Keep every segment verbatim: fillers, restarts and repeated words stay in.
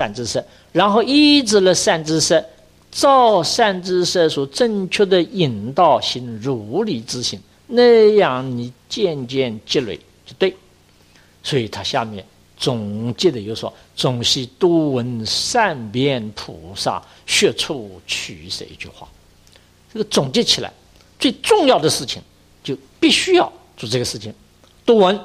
善知识，然后依止了善知识，照善知识所正确的引导行如理之行，那样你渐渐积累就对。所以他下面总结的有说：总系多闻善辩菩萨学处取舍一句话。这个总结起来，最重要的事情就必须要做这个事情，多闻，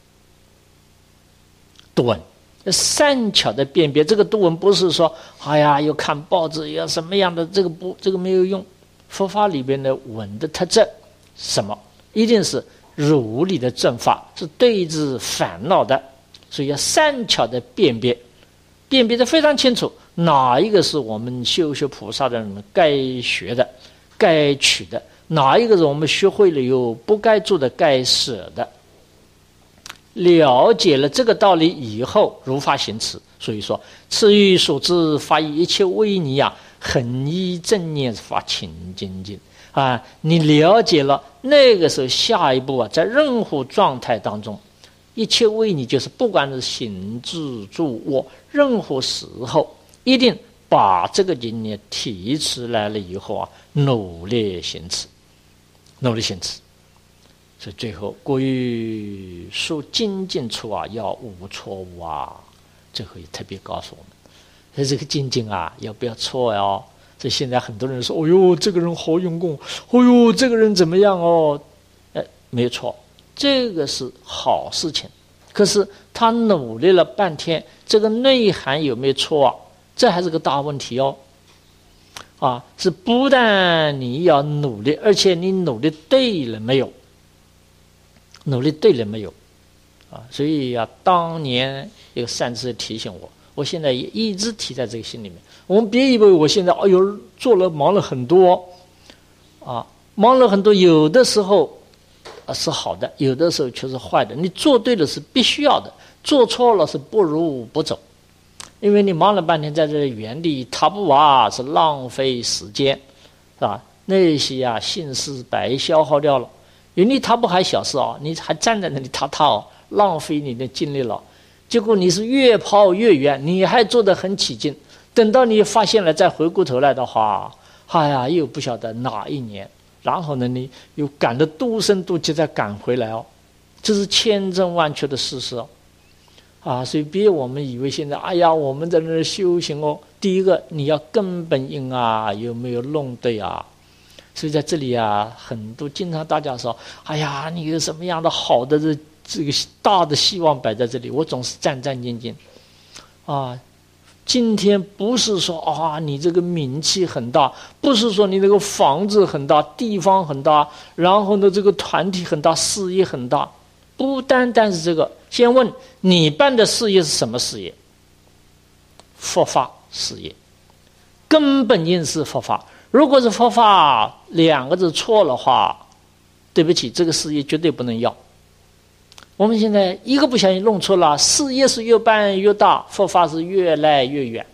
多闻。善巧的辨别，这个多闻不是说哎呀要看报纸要什么样的，这个不，这个没有用。佛法里边的闻的特质什么？一定是如理的正法，是对治烦恼的，所以要善巧的辨别，辨别的非常清楚，哪一个是我们修学菩萨的人该学的该取的，哪一个是我们学会了又不该做的该舍的。了解了这个道理以后，如法行持。所以说，此欲所知法以一切威尼啊，恒依正念法勤精进啊。你了解了，那个时候下一步啊，在任何状态当中，一切威尼就是不管是行住坐卧，任何时候一定把这个经念提出来了以后啊，努力行持，努力行持。所以最后过于说精进处啊，要无错误啊。最后也特别告诉我们，所以这个精进啊，要不要错哦？所以现在很多人说：“哦呦，这个人好用功，哦呦，这个人怎么样哦？”哎，没有错，这个是好事情。可是他努力了半天，这个内涵有没有错啊？这还是个大问题哦。啊，是不但你要努力，而且你努力对了没有？努力对了没有？啊，所以啊，当年有个善知识提醒我，我现在也一直提在这个心里面。我们别以为我现在哎呦做了忙了很多，啊，忙了很多，有的时候啊是好的，有的时候却是坏的。你做对了是必须要的，做错了是不如不走。因为你忙了半天在这原地踏步啊，是浪费时间，是吧？那些啊心思白消耗掉了。原地踏步还小事啊，你还站在那里踏踏哦，浪费你的精力了。结果你是越跑越远，你还做得很起劲。等到你发现了，再回过头来的话，哎呀，又不晓得哪一年。然后呢，你又赶得多生多气再赶回来哦，这是千真万确的事实哦。啊，所以别我们以为现在，哎呀，我们在那修行哦。第一个，你要根本因啊，有没有弄对啊？所以在这里啊，很多经常大家说，哎呀，你有什么样的好的这这个大的希望摆在这里，我总是战战兢兢啊。今天不是说啊，你这个名气很大，不是说你这个房子很大，地方很大，然后呢，这个团体很大，事业很大，不单单是这个。先问你办的事业是什么事业？佛法事业，根本因是佛法。如果是佛法两个字错了话，对不起，这个事业绝对不能要。我们现在一个不小心弄错了，事业是越办越大，佛法是越来越远。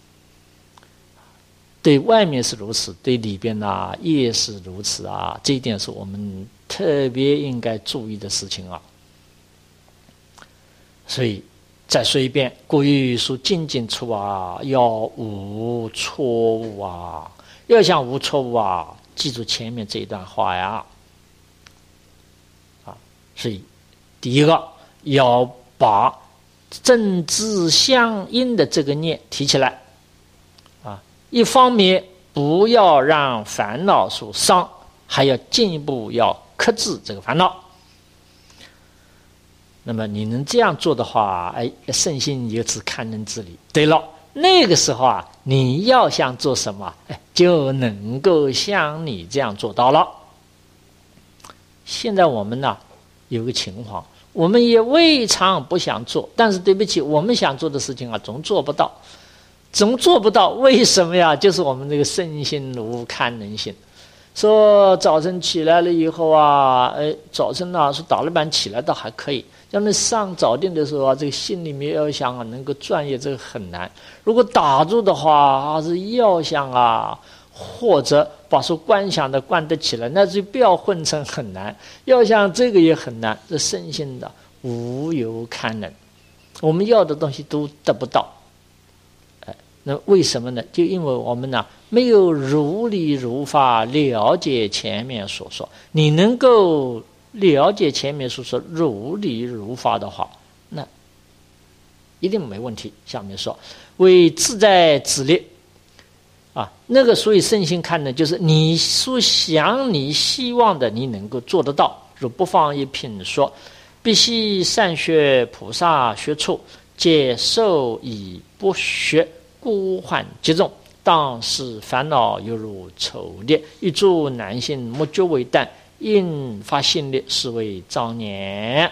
对外面是如此，对里边啊也是如此啊，这一点是我们特别应该注意的事情啊。所以再说一遍，故欲说精进处啊，要无错误啊。要想无错误啊，记住前面这一段话呀。啊，所以第一个要把正知相应的这个念提起来啊，一方面不要让烦恼所伤，还要进一步要克制这个烦恼。那么你能这样做的话，哎，圣心有此堪能之理。对了，那个时候啊，你要想做什么，哎，就能够像你这样做到了。现在我们呢有个情况，我们也未尝不想做，但是对不起，我们想做的事情啊，总做不到，总做不到。为什么呀？就是我们这个身心无堪能性。说早晨起来了以后啊，哎，早晨啊，说打了板起来倒还可以。要那上早殿的时候啊，这个心里面要想啊，能够专业，这个很难。如果打住的话，啊是要想啊，或者把说观想的观得起来，那就不要混成很难。要想这个也很难，这身心的无有堪能，我们要的东西都得不到。 那为什么呢？就因为我们呢没有如理如法了解前面所说。你能够了解前面所说如理如法的话，那一定没问题。下面说为自在自立啊，那个所以圣心看呢，就是你所想你希望的，你能够做得到。如不放一品说，必须善学菩萨学处，皆受以不学，孤患极重。当使烦恼犹如丑烈，一诸难行，莫觉为淡，因发心力，是为障念。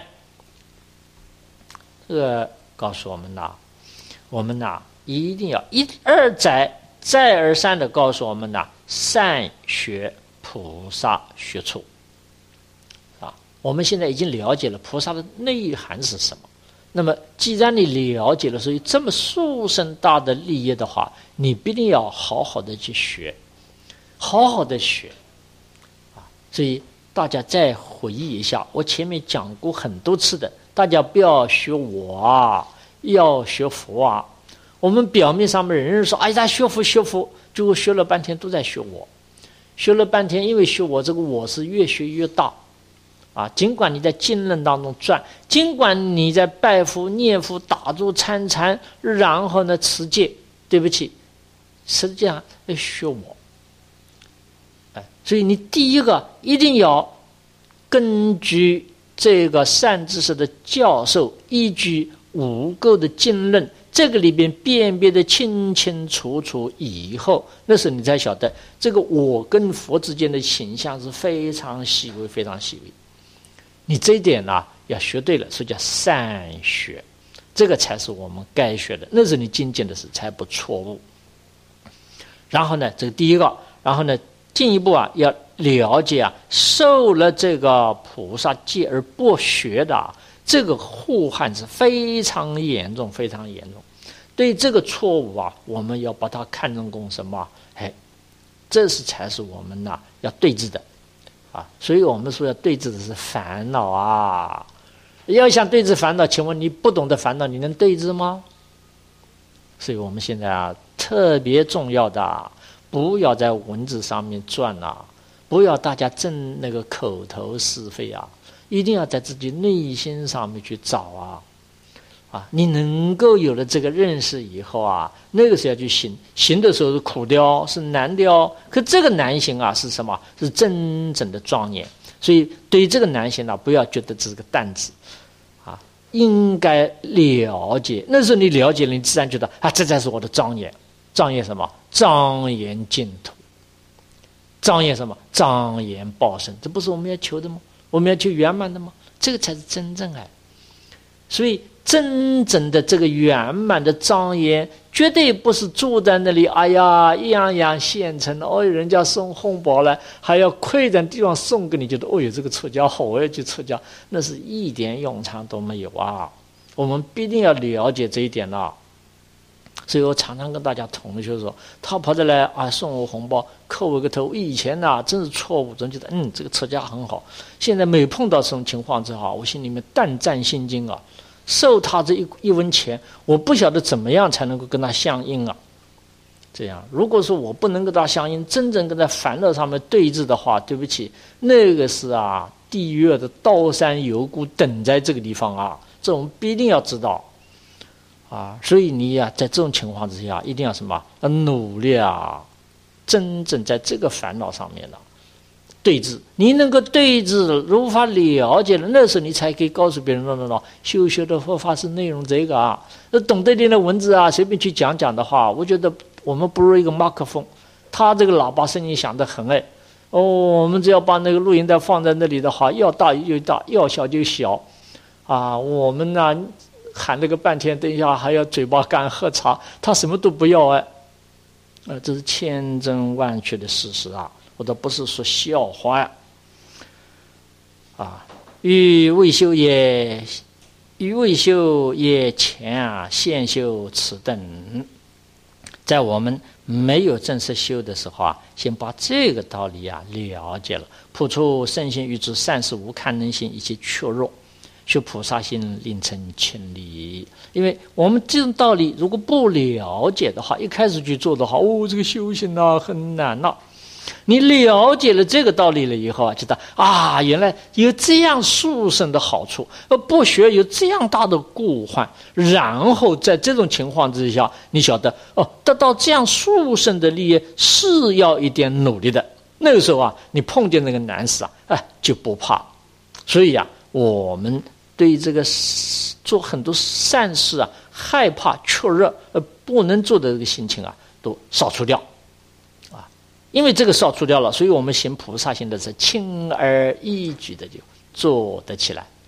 这个告诉我们呐，我们呐一定要一而再再而三的告诉我们呐，善学菩萨学处啊。我们现在已经了解了菩萨的内涵是什么。那么既然你了解了，所以这么殊胜大的利益的话，你必定要好好的去学，好好的学啊。所以大家再回忆一下，我前面讲过很多次的，大家不要学我啊，要学佛啊。我们表面上面人人说，哎呀，学佛学佛，结果学了半天都在学我，学了半天，因为学我这个我是越学越大。啊，尽管你在经论当中转，尽管你在拜佛、念佛、打坐、参禅，然后呢持戒，对不起，实际上要学我。哎，所以你第一个一定要根据这个善知识的教授，依据五垢的经论，这个里边辨别的清清楚楚以后，那时候你才晓得这个我跟佛之间的形象是非常细微、非常细微。你这一点呢、啊、要学对了，所以叫善学，这个才是我们该学的，那是你精进的事，才不错误。然后呢，这个第一个，然后呢，进一步啊，要了解啊，受了这个菩萨戒而不学的、啊，这个祸害是非常严重，非常严重。对这个错误啊，我们要把它看成功什么？哎，这是才是我们呐、啊、要对治的。啊，所以我们说要对治的是烦恼啊！要想对治烦恼，请问你不懂得烦恼，你能对治吗？所以我们现在啊，特别重要的、啊，不要在文字上面转啊，不要大家争那个口头是非啊，一定要在自己内心上面去找啊！啊，你能够有了这个认识以后啊，那个时候要去行，行的时候是苦的哦，是难的哦。可这个难行啊，是什么？是真正的庄严。所以对于这个难行啊，不要觉得这是个担子，啊，应该了解。那时候你了解了，你自然觉得啊，这才是我的庄严。庄严什么？庄严净土。庄严什么？庄严报身。这不是我们要求的吗？我们要求圆满的吗？这个才是真正爱。所以真正的这个圆满的庄严，绝对不是坐在那里，哎呀，样样现成的，哦，人家送红包来，还要亏点地方送给你，觉得哦哟，这个出家好，我要去出家，那是一点用场都没有啊！我们必定要了解这一点了、啊。所以我常常跟大家同学说，他跑着来啊送我红包，扣我个头。以前呐、啊、真是错误，总觉得嗯这个出家很好。现在每碰到这种情况之后，我心里面胆战心惊啊。受他这一一文钱，我不晓得怎么样才能够跟他相应啊。这样，如果说我不能跟他相应，真正跟他烦恼上面对峙的话，对不起，那个是啊地狱的刀山油锅等在这个地方啊，这我们必定要知道啊。所以你呀、啊，在这种情况之下，一定要什么？要努力啊，真正在这个烦恼上面了、啊。对治，你能够对治如法了解了，那时候你才可以告诉别人说：“喏喏，修修的佛法是内容这个啊。”懂得一点的文字啊，随便去讲讲的话，我觉得我们不如一个麦克风，他这个喇叭声音响得很哎。哦，我们只要把那个录音带放在那里的话，要大就大，要小就小，啊，我们呢喊了个半天，等一下还要嘴巴干喝茶，他什么都不要哎，呃，这是千真万确的事实啊。我倒不是说笑话呀，啊，欲未修也，欲未修也前啊，先修此等。在我们没有正式修的时候啊，先把这个道理啊了解了，普出圣心与之善事无堪能行以及确弱， 学菩萨行，令成千里。因为我们这种道理如果不了解的话，一开始去做的话，哦，这个修行啊很难呐、啊。你了解了这个道理了以后啊，觉得啊，原来有这样殊胜的好处，而不学有这样大的过患，然后在这种情况之下，你晓得哦，得到这样殊胜的利益是要一点努力的。那个时候啊，你碰见那个难事啊，哎，就不怕。所以啊，我们对这个做很多善事啊，害怕怯热呃不能做的这个心情啊，都扫除掉。因为这个扫除掉了，所以我们行菩萨行的是轻而易举的就做得起来。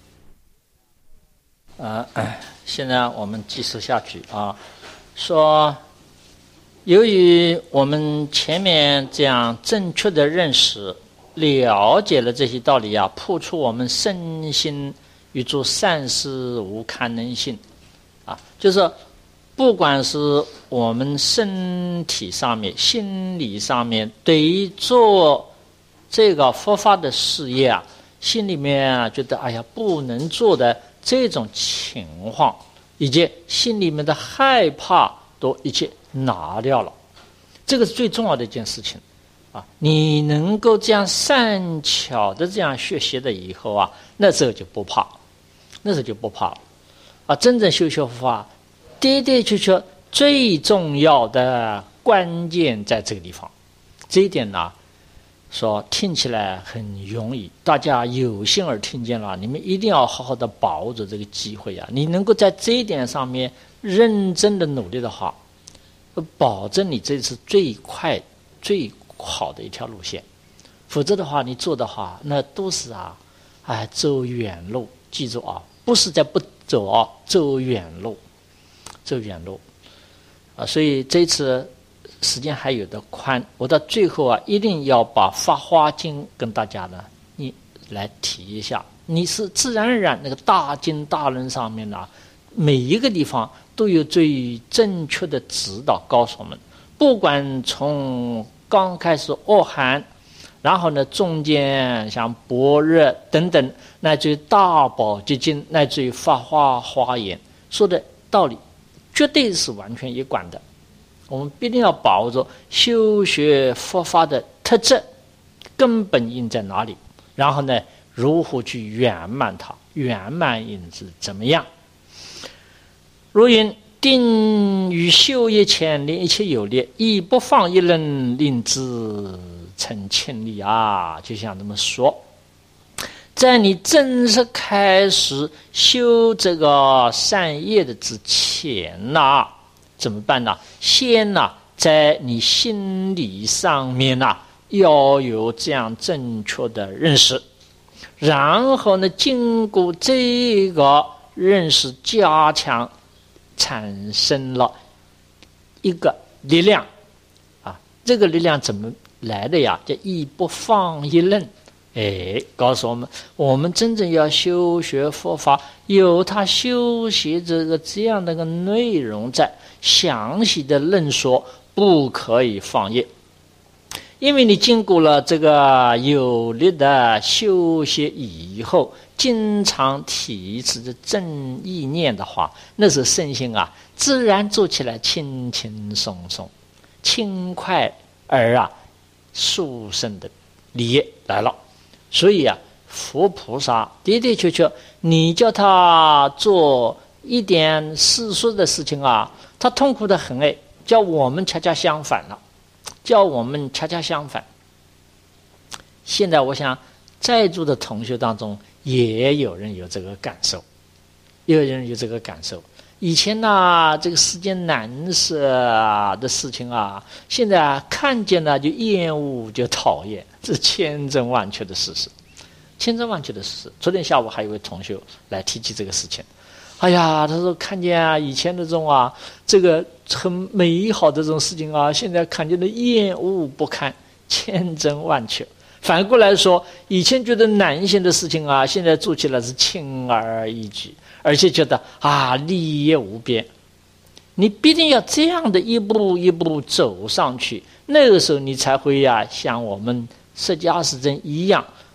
呃，现在我们继续下去啊，说由于我们前面这样正确的认识、了解了这些道理啊，破除我们身心与做善事无堪能性啊，就是不管是我们身体上面、心理上面，对于做这个佛法的事业啊，心里面啊觉得哎呀不能做的这种情况，以及心里面的害怕，都一切拿掉了。这个是最重要的一件事情啊！你能够这样善巧的这样学习的以后啊，那时候就不怕，那时候就不怕了啊！真正修学佛法。的的确确最重要的关键在这个地方，这一点呢，说听起来很容易，大家有幸而听见了，你们一定要好好的把握着这个机会啊！你能够在这一点上面认真的努力的话，保证你这是最快最好的一条路线。否则的话，你做的话，那都是啊，哎，走远路。记住啊，不是在不走啊，走远路。走远路啊，所以这次时间还有的宽，我到最后啊，一定要把《法华经》跟大家呢，你来提一下。你是自然而然那个大经大论上面呢、啊，每一个地方都有最正确的指导告诉我们，不管从刚开始阿含，然后呢中间像般若等等，乃至于大宝积经，乃至于法华华严，说的道理绝对是完全一贯的。我们必定要把握着修学佛法的特质根本因在哪里，然后呢如何去圆满它，圆满因是怎么样。如云定于修业前令一切有力，亦不放一人，令之成千里啊！就像这么说，在你正式开始修这个善业的之前呐、啊，怎么办呢？先呢、啊，在你心理上面呢、啊，要有这样正确的认识，然后呢，经过这个认识加强，产生了一个力量啊。这个力量怎么来的呀？叫亦不放一任。哎，告诉我们，我们真正要修学佛法，有他修习这个这样的个内容在，详细的论说，不可以放逸。因为你经过了这个有力的修习以后，经常提持着正意念的话，那时候身心啊，自然做起来轻轻松松、轻快而啊殊胜的利益来了。所以啊，佛菩萨的的确确，你叫他做一点世俗的事情啊，他痛苦的很哎。叫我们恰恰相反了，叫我们恰恰相反。现在我想，在座的同学当中，也有人有这个感受，也有人有这个感受。以前呢、啊，这个世间难事的事情啊，现在啊看见了就厌恶，就讨厌，这是千真万确的事实，千真万确的事实。昨天下午还有一位同学来提起这个事情，哎呀，他说看见啊以前的这种啊，这个很美好的这种事情啊，现在看见的厌恶不堪，千真万确。反过来说，以前觉得难行的事情啊，现在做起来是轻而易举，而且觉得啊利益无边。你必定要这样的一步一步走上去，那个时候你才会呀、啊、像我们释迦世尊一样，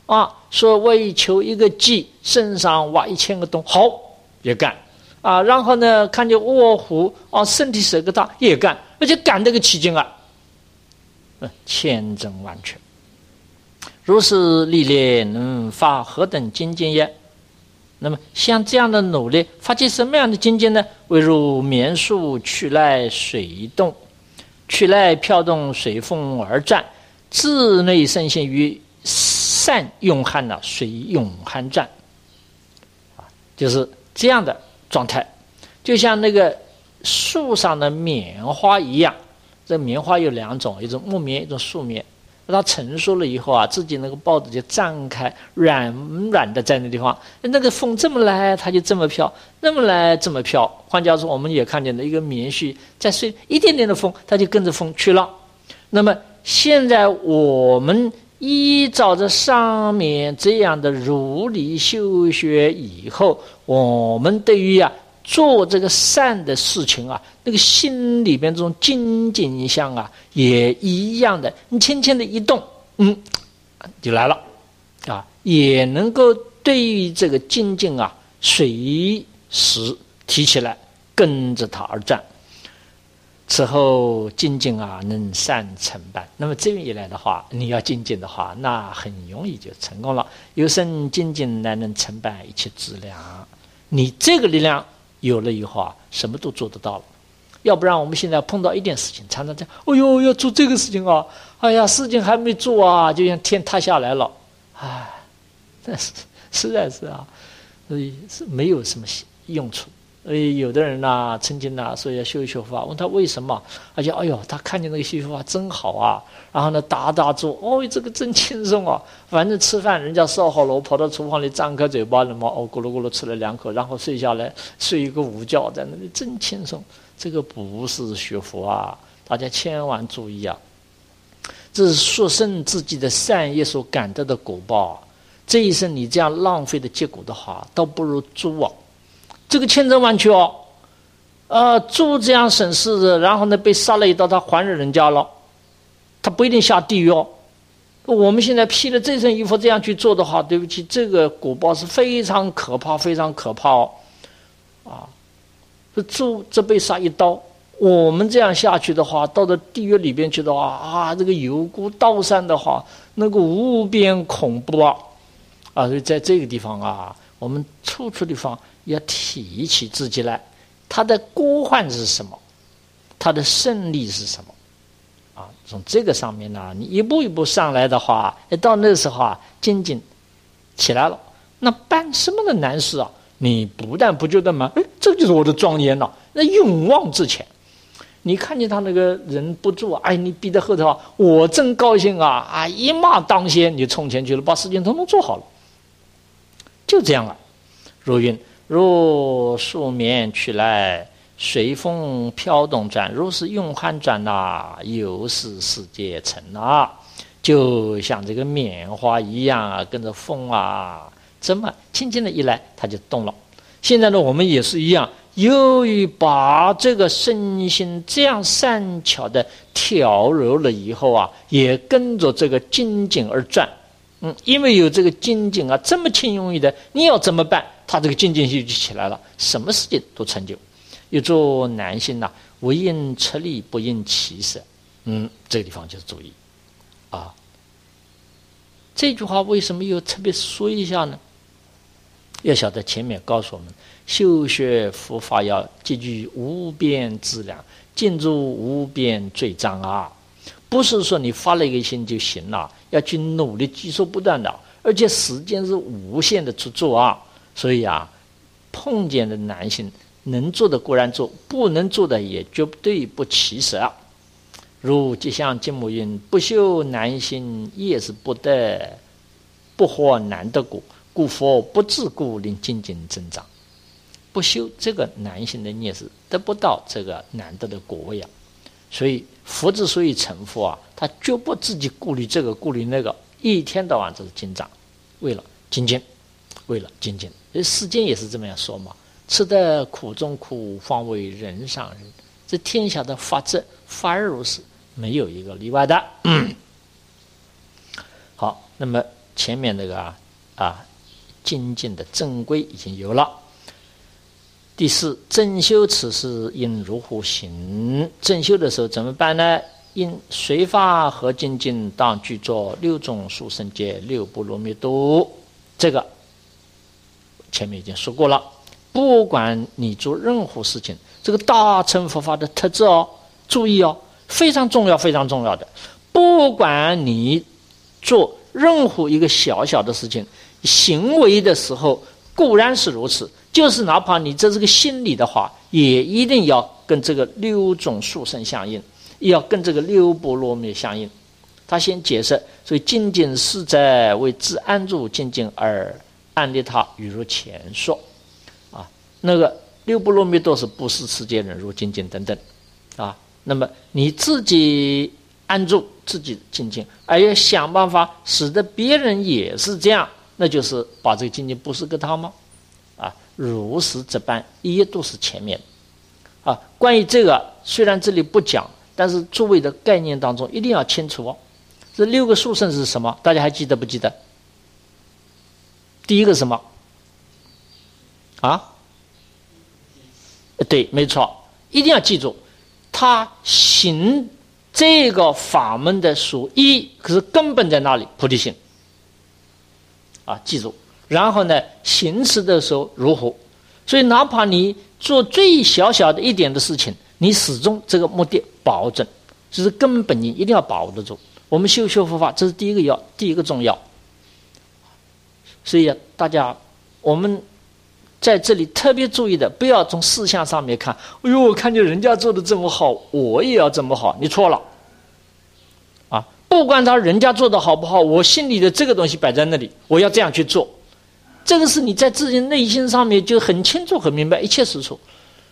啊，说为求一个计，身上挖一千个洞，好也干啊。然后呢，看见卧虎啊，身体是个大也干，而且干得个起劲啊，嗯，千真万确。如是历练，能发何等精进也？那么像这样的努力，发起什么样的精进呢？为如棉树取来水动，取来飘动水风而战，自内生性于善用旱呢，水永旱战，啊，就是这样的状态，就像那个树上的棉花一样。这棉花有两种，一种木棉，一种树棉。它成熟了以后啊，自己那个孢子就张开，软软的在那地方，那个风这么来，它就这么飘，那么来这么飘。换句话说，我们也看见了一个棉絮在吹一点点的风，它就跟着风去了。那么现在我们依照着上面这样的如理修学以后，我们对于啊做这个善的事情啊，那个心里边这种精进相啊，也一样的。你轻轻的一动，嗯，就来了，啊，也能够对于这个精进啊，随时提起来，跟着它而战。此后精进啊，能善成办。那么这样一来的话，你要精进的话，那很容易就成功了。有生精进，乃能成办一切资粮。你这个力量有了以后啊，什么都做得到了。要不然我们现在碰到一点事情，常常这样，哎呦，要做这个事情啊，哎呀，事情还没做啊，就像天塌下来了，哎，但是实在是啊，所以是没有什么用处。呃，有的人呐、啊，曾经呐、啊、说要修修法，问他为什么，而且哎呦，他看见那个修修法真好啊，然后呢打打坐，哦，这个真轻松啊，反正吃饭人家烧好了，我跑到厨房里张开嘴巴，那么哦咕噜咕噜吃了两口，然后睡下来睡一个午觉，在那里真轻松。这个不是学佛啊，大家千万注意啊，这是说生自己的善业所感得的果报。这一生你这样浪费的结果的话，倒不如猪啊。这个千真万确哦，呃，猪这样审视的，然后呢被杀了一刀，他还了人家了，他不一定下地狱哦。我们现在披了这身衣服这样去做的话，对不起，这个果报是非常可怕，非常可怕哦，啊，这猪这被杀一刀，我们这样下去的话，到了地狱里边去的话，啊，这个油锅道山的话，那个无边恐怖啊，啊，所以在这个地方啊，我们处处地方要提起自己来，他的过患是什么，他的胜利是什么啊？从这个上面呢，你一步一步上来的话，到那时候啊，精进起来了，那办什么的难事啊，你不但不觉得嘛，哎，这就是我的庄严了，那勇往直前。你看见他那个人不住，哎，你逼在后头啊，我真高兴啊，啊，一马当先，你冲前去了，把事情统统做好了，就这样啊。如云。若树棉取来，随风飘动转，如是用汗转呐，又是世界成啊，就像这个棉花一样啊，跟着风啊，这么轻轻的一来，它就动了。现在呢，我们也是一样，由于把这个身心这样善巧的调柔了以后啊，也跟着这个精进而转。嗯，因为有这个精进啊，这么轻容易的，你要怎么办？他这个精进性就起来了，什么事情都成就。有做男性呐、啊，唯应吃力，不应起舍。嗯，这个地方就是注意啊。这句话为什么又特别说一下呢？要晓得前面告诉我们，修学佛法要积聚无边资粮，进入无边罪障啊。不是说你发了一个心就行了，要去努力，技术不断的，而且时间是无限的去做啊。所以啊，碰见的男性能做的固然做，不能做的也绝对不起舍。如即像金母云：不修男性业是不得，不获难得果，故佛不自故令精进增长。不修这个男性的业是得不到这个难得的果位啊。所以佛之所以成佛啊，他绝不自己顾虑这个顾虑那个，一天到晚就是精长，为了精进，为了精进。世间也是这么样说嘛，吃得苦中苦，方为人上人。这天下的法则法而如是，没有一个例外的。嗯、好，那么前面那个啊啊精进的正规已经有了。第四，正修此事应如何行？正修的时候怎么办呢？因随法和精进，当具作六种殊胜戒、六波罗蜜多。这个前面已经说过了。不管你做任何事情，这个大乘佛法的特质哦，注意哦，非常重要，非常重要的。不管你做任何一个小小的事情，行为的时候固然是如此，就是哪怕你这是个心理的话，也一定要跟这个六种殊胜相应，要跟这个六波罗蜜相应。他先解释，所以精进是在为自安住精进而安立他，语如前说啊。那个六波罗蜜多是布施、持戒、忍辱、精进等等啊。那么你自己安住自己精进，而要想办法使得别人也是这样，那就是把这个精进布施给他吗？啊，如是这般，一都是前面啊。关于这个，虽然这里不讲，但是诸位的概念当中一定要清楚哦。这六个殊胜是什么？大家还记得不记得？第一个什么？啊？对，没错，一定要记住，他行这个法门的属一，可是根本在那里？菩提心。啊，记住。然后呢，行持的时候如何？所以哪怕你做最小小的一点的事情，你始终这个目的保证，这是根本因，一定要把握得住。我们修修佛法，这是第一个要，第一个重要。所以、啊、大家，我们在这里特别注意的，不要从事项上面看，哎呦，我看见人家做的这么好，我也要这么好，你错了。啊，不管他人家做的好不好，我心里的这个东西摆在那里，我要这样去做。这个是你在自己内心上面就很清楚、很明白，一切实处。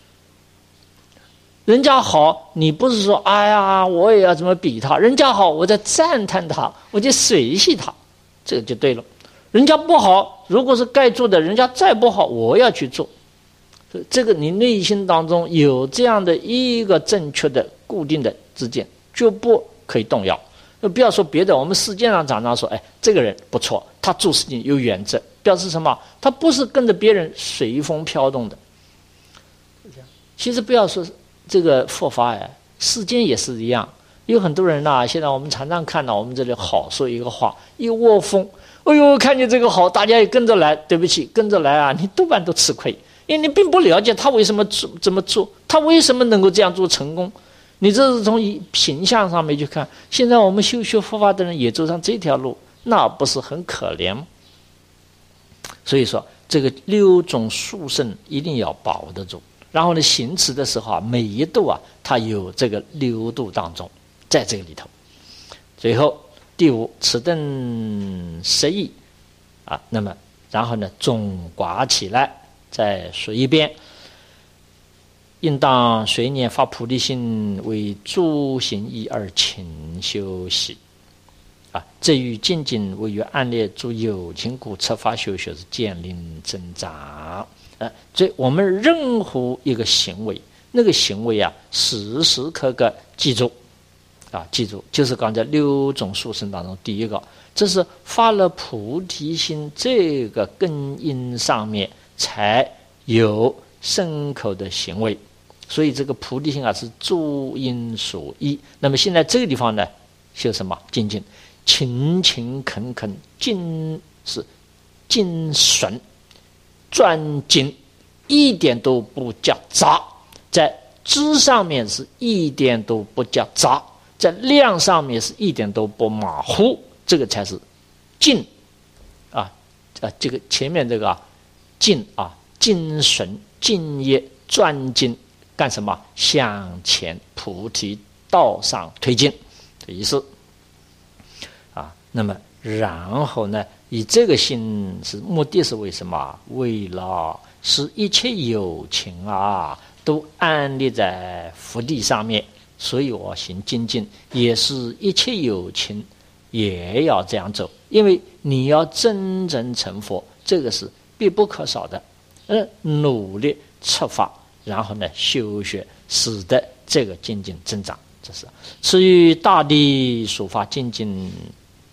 人家好，你不是说哎呀，我也要怎么比他？人家好，我在赞叹他，我就随喜他，这个就对了。人家不好，如果是该做的，人家再不好，我要去做。这个你内心当中有这样的一个正确的、固定的知见，就不可以动摇。不要说别的，我们世界上常常说，哎，这个人不错，他做事情有原则，表示什么？他不是跟着别人随风飘动的。其实不要说这个佛法呀，世间也是一样。有很多人呐、啊，现在我们常常看到我们这里好说一个话，一窝蜂，哎呦，看见这个好，大家也跟着来。对不起，跟着来啊，你多半都吃亏，因为你并不了解他为什么做这么做，他为什么能够这样做成功。你这是从形象上面去看，现在我们修学佛法的人也走上这条路，那不是很可怜吗？所以说，这个六种殊胜一定要把握得住。然后呢，行持的时候啊，每一度啊，它有这个六度当中，在这个里头。最后第五，此等十义啊，那么然后呢，总刮起来，再说一遍。应当随念发菩提心，为诸行义而勤修习。啊，这与精进为于安立诸有情故，策发修学是渐令增长。呃，所以我们任何一个行为，那个行为啊，时时刻刻记住，啊，记住，就是刚才六种殊胜当中第一个，这是发了菩提心这个根因上面才有深刻的行为。所以这个菩提心啊是诸因所依。那么现在这个地方呢，修什么？精进，勤勤恳恳，精是精神专精，一点都不夹杂。在知上面是一点都不夹杂，在量上面是一点都不马虎，这个才是精啊啊！这个前面这个啊，精啊，精神敬业专精。干什么？向前菩提道上推进的意思啊。那么然后呢，以这个心是目的是为什么？为了使一切有情啊都安立在福地上面，所以我行精进，也是一切有情也要这样走。因为你要真正成佛，这个是必不可少的。呃，努力策法。然后呢，修学使得这个精进增长，这是至于大地所发精进，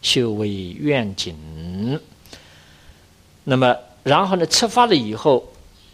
修为愿景。那么然后呢，出发了以后，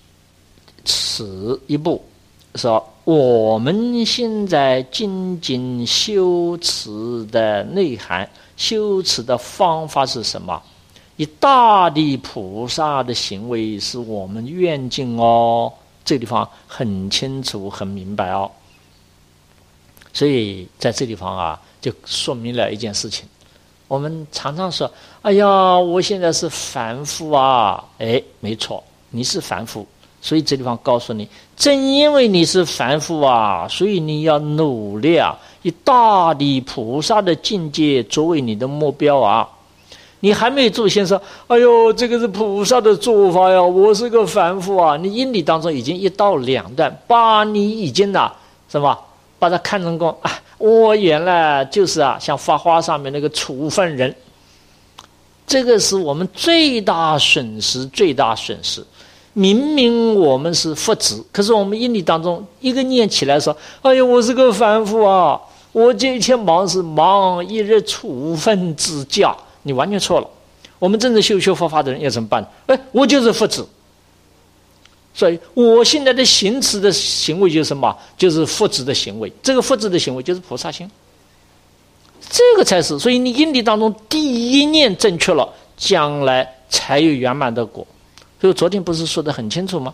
此一步说我们现在精进修持的内涵，修持的方法是什么？以大地菩萨的行为是我们愿景哦，这个地方很清楚很明白哦。所以在这地方啊，就说明了一件事情。我们常常说，哎呀，我现在是凡夫啊。哎，没错，你是凡夫。所以这地方告诉你，正因为你是凡夫啊，所以你要努力啊，以大地菩萨的境界作为你的目标啊。你还没做先生，哎呦，这个是菩萨的做法呀，我是个凡夫啊。你因理当中已经一刀两断，把你已经啊什么，把它看成功啊，我原来就是啊，像法华上面那个处分人，这个是我们最大损失，最大损失。明明我们是佛子，可是我们因理当中一个念起来说，哎呀，我是个凡夫啊，我这一天忙是忙一日处分之家。你完全错了。我们真正修修佛法的人要怎么办？哎，我就是佛子，所以我现在的行持的行为就是什么？就是佛子的行为。这个佛子的行为就是菩萨心，这个才是。所以你因理当中第一念正确了，将来才有圆满的果。所以昨天不是说得很清楚吗？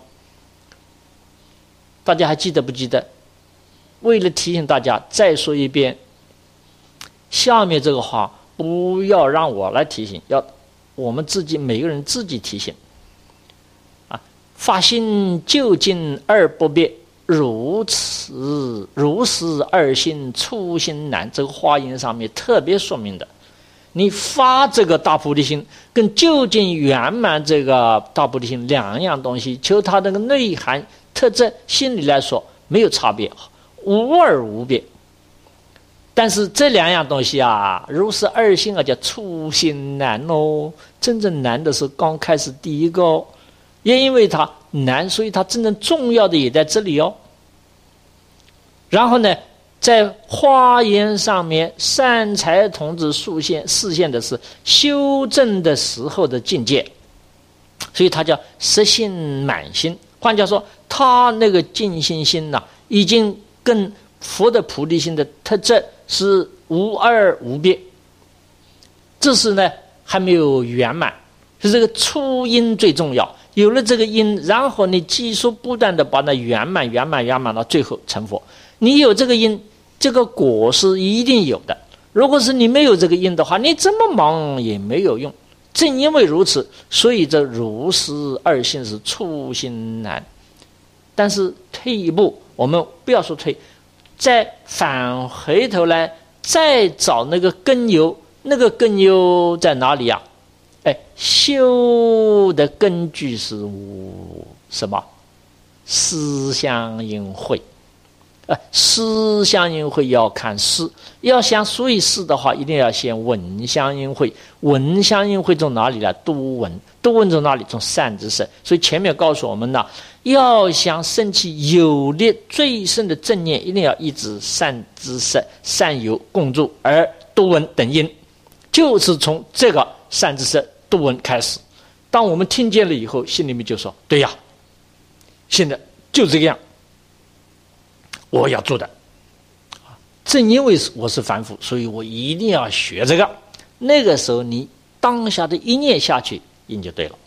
大家还记得不记得？为了提醒大家，再说一遍，下面这个话不要让我来提醒，要我们自己每个人自己提醒啊！法心究竟二不别，如此如是二心初心难。这个话音上面特别说明的，你发这个大菩提心跟究竟圆满这个大菩提心两样东西，就它那个内涵特质心理来说没有差别，无二无别。但是这两样东西啊，如是二心啊，叫初心难哦。真正难的是刚开始第一个哦，也因为它难，所以它真正重要的也在这里哦。然后呢，在华严上面，善财童子示现示现的是修正的时候的境界，所以它叫实性满心。换句话说，他那个净心心呐、啊，已经跟佛的菩提心的特质是无二无别，这是呢还没有圆满，是这个初因最重要。有了这个因，然后你技术不断的把它圆满圆满圆满到最后成佛。你有这个因，这个果是一定有的。如果是你没有这个因的话，你怎么忙也没有用。正因为如此，所以这如是二心是初心难。但是退一步，我们不要说退，再返回头来再找那个根由，那个根由在哪里啊？哎，修的根据是什么？思相应会。呃，思相应会要看思，要想所以思的话，一定要先闻相应会。闻相应会从哪里来？多闻，多闻从哪里？从善知识。所以前面告诉我们呢，要想升起有力最深的正念，一定要一直善知识、善友共住，而多闻等因，就是从这个善知识多闻开始。当我们听见了以后，心里面就说：对呀，现在就这个样。我要做的，正因为我是凡夫，所以我一定要学这个。那个时候，你当下的一念下去，因就对了。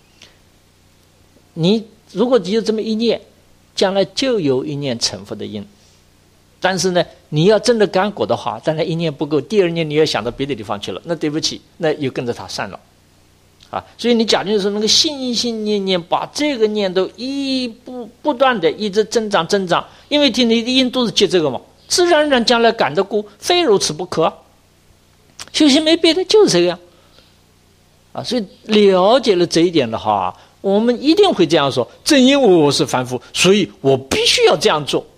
你如果只有这么一念，将来就有一念成佛的因。但是呢，你要真的干果的话，将来一念不够，第二念你要想到别的地方去了，那对不起，那又跟着他散了。啊，所以你假定说那个心心念念，把这个念头一不不断的一直增长增长，因为听你的因都是接这个嘛，自然而然将来赶得过，非如此不可、啊。修行没别的，就是这个样。啊，所以了解了这一点的话，我们一定会这样说：正因为我是凡夫，所以我必须要这样做。